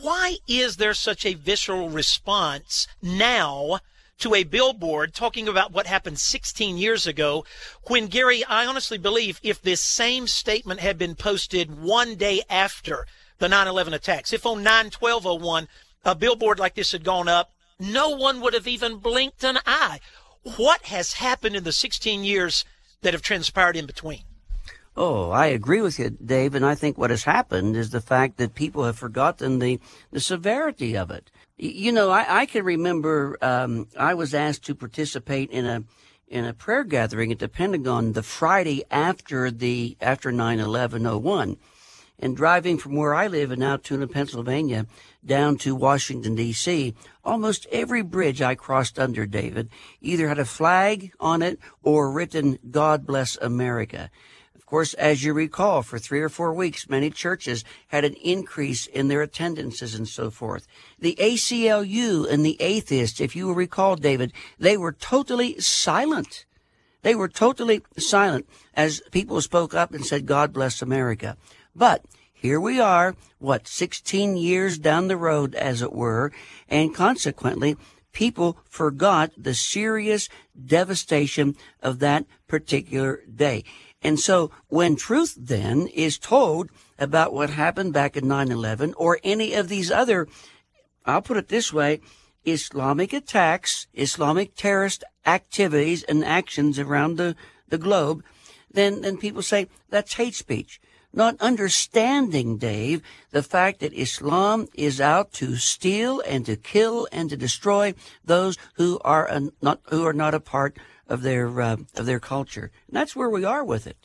Why is there such a visceral response now to a billboard talking about what happened 16 years ago when, Gary, I honestly believe if this same statement had been posted one day after the 9/11 attacks, if on 9/12/01 a billboard like this had gone up, no one would have even blinked an eye. What has happened in the 16 years that have transpired in between? Oh, I agree with you, Dave, and I think what has happened is the fact that people have forgotten the severity of it. You know, I can remember I was asked to participate in a prayer gathering at the Pentagon the Friday after 9/11/01, and driving from where I live in Altoona, Pennsylvania, down to Washington, D.C., almost every bridge I crossed under, David, either had a flag on it or written, "God bless America." Of course, as you recall, for 3 or 4 weeks, many churches had an increase in their attendances and so forth. The ACLU and the atheists, if you will recall, David, they were totally silent. They were totally silent as people spoke up and said, "God bless America." But here we are, 16 years down the road, as it were, and consequently, people forgot the serious devastation of that particular day. And so when truth then is told about what happened back in 9/11 or any of these other, I'll put it this way, Islamic attacks, Islamic terrorist activities and actions around the globe, then people say that's hate speech. Not understanding, Dave, the fact that Islam is out to steal and to kill and to destroy those who are not a part of their culture. And that's where we are with it.